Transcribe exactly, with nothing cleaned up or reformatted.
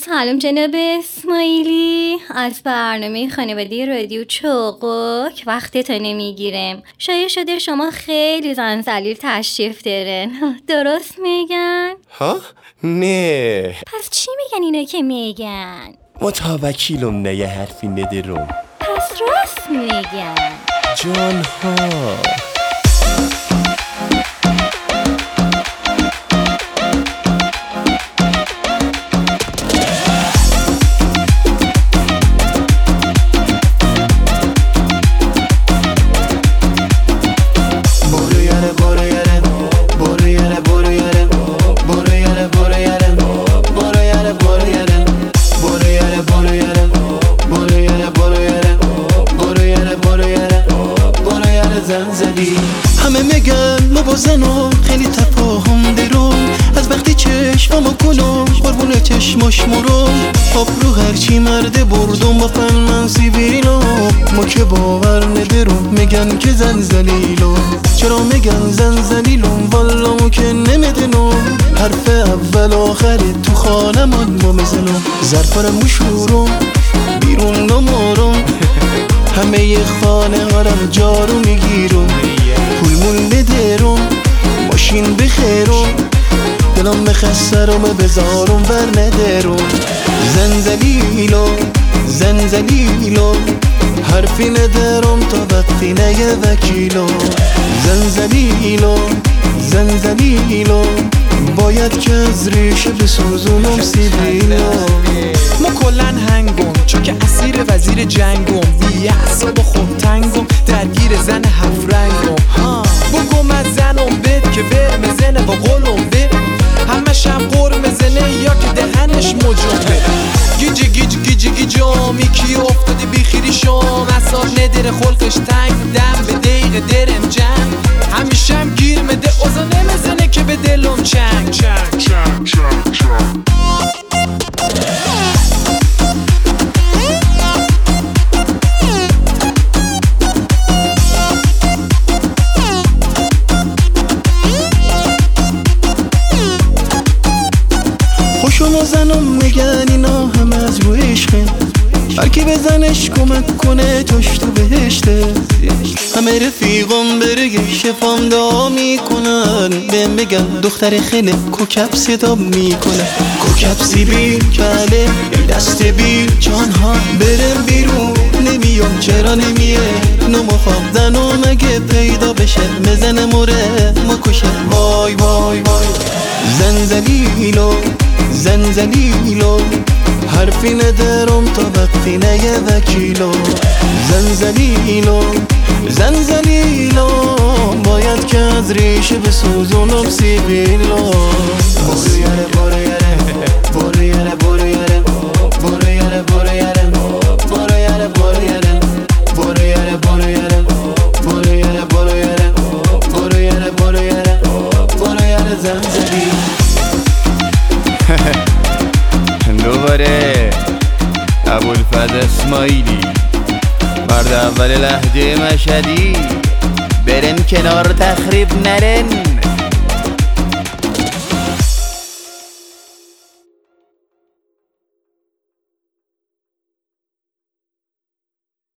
سلام جناب اسماعیلی، از برنامه خانوادگی رادیو چوقک وقتتو نمیگیرم. شاید شده شما خیلی زن ذلیل تشریف دارن، درست میگن؟ ها؟ نه. پس چی میگن اینا که میگن؟ متوکیلم نه یه حرفی ندارم. پس راست میگن جان ها. همه میگن ما با زنم خیلی تفاهم درم، از وقتی چشمامو کنم قربون چشماش مرم. آب رو هرچی مرده بردم با فن من سیبیلم، ما که باور ندارم میگن که زن زلیلم. چرا میگن زن زلیلم؟ والا ما که نمیدنم، حرف اول آخره تو خانمان ما میزنم. ظرفارم مشورم بیرون نمارم، همه خانه هارم جارو میگیرم. پول مونده درم ماشین بخیرم، دلم بخسته رو بذارم بر ندارم. زن زلیلم زن زلیلم، حرفی ندارم تا وقتی نیه وکیلم. زن زلیلم زن زلیلم، باید که از ریشه بسوزونم سیبیلم. ما کلن هنگم چون که اسیر وزیر جنگم، بی اعصاب خود تنگم درگیر زن هفت رنگم. بگم از زنم بد که ور مزنه با قولم بد، همه شب قور مزنه یا که دهنش مجمه. گیج گیج گیج گیجام یکی افتاده بیخیری شام، اصاب نداره خلقش تنگ دم به دقیقه درم جنگ. همیشه هم گیر مده اوزا نمزنه که به دلم چنگ چنگ چنگ چنگ چنگ. خوشم زنم میگن اینا همه از رو عشقه، هرکی بزنش کمک کنه توش تو بهشته. همه رفیقم برگه شفام دعا میکنن، بهم میگن دختر خیلی کوکب صدا میکنه. کوکب سیبیل کله دست بیر جانها، برم بیرون نمیام چرا نمیه. نمخواب زنم اگه پیدا بشه مزن موره مکشه. وای وای وای زن زلیلم زن زلیلم، حرفی ندارم تا وقتی نیه وکیلم. زن زلیلم زن زلیلم، باید که از ریشه بسوزونم سیبیلم. برو یاره برو یاره برو یاره برو یاره برو یاره برو یاره برو یاره برو یاره برو یاره برو یاره برو یاره برو یاره برو یاره برو یاره برو یاره زن زلیل. دوباره ابوالفضل اسماعیلی، مرد اول لهجه مشهدی. برن کنار تخریب نرن،